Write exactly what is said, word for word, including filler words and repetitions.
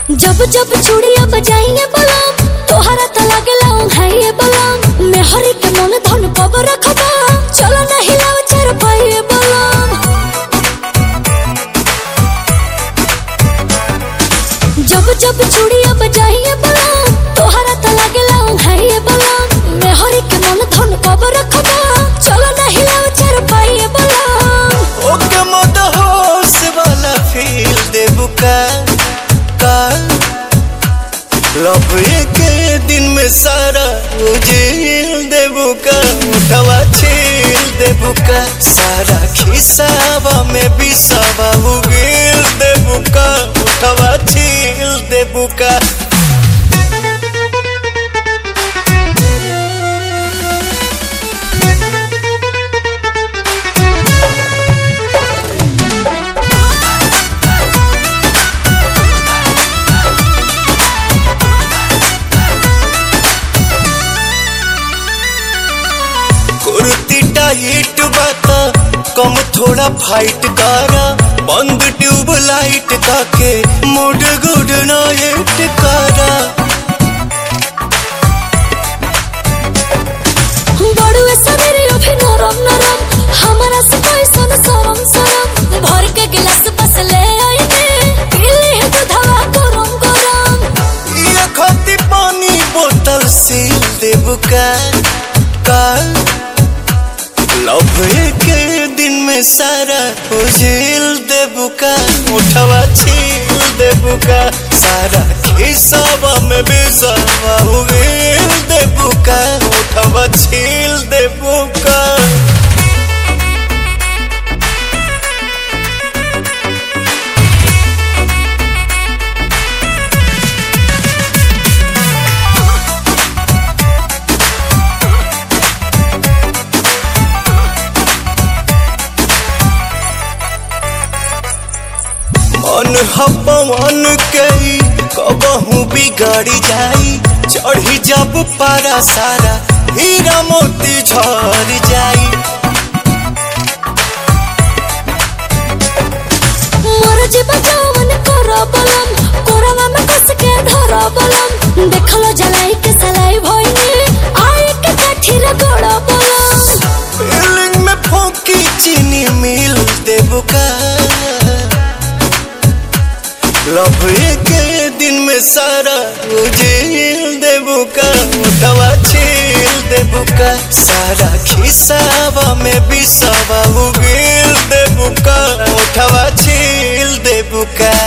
जब जब चूड़िया बजाइए बलम तोहरा त लागेला ओंघाइए बलम मेहरी के मन धन कब रखबा चलो ना हिलाओ चर पाइए बलम। जब जब चूड़िया बजाइए बलम तोहरा त लागेला ओंघाइए बलम मेहरी के मन धन कब रखबा चलो ना हिलाओ चर पाइए बलम। ओके मत होश वाला फील देबू का लव के दिन में सारा उजेल देबू का उठवा छील देबू का सारा खिसावा में बिसावा उगेल देबू का उठवा छील देबू का। कुर्ती टाइट बाता कम थोड़ा फाइट करा बंद ट्यूब लाइट काके मूड गुड नाइट करा। बड़ुए शरीर अभी नरम नरम हमारा से कोई सन सरम सरम भर के गिलास बस ले आईने पीली है दूधवा गरम गरम। ये खाती पानी बोतल सील देबू का लव के दिन में सारा उजेल देबू का उठवा छील देबू का सारा खिसावा में बिसावा उगेल देबू का उठवा छील देबू का। मन हवन के कबहू बिगड़ी जाई चढ़ी जब पारा सारा हीरा मोती झड़ जाई। मोर जीवा जवन करो बलम कोरवा में कस के धरो बलम देखलो जलाई के सलाई भइनी आए के काठी रे गोड़ा बलम। फीलिंग में फोकी चीनी मिल देबू का लव के दिन में सारा उजेल देबू का उठवा छील देबू का सारा खिसावा में बिसावा उगेल देबू का उठवा छील देबू का।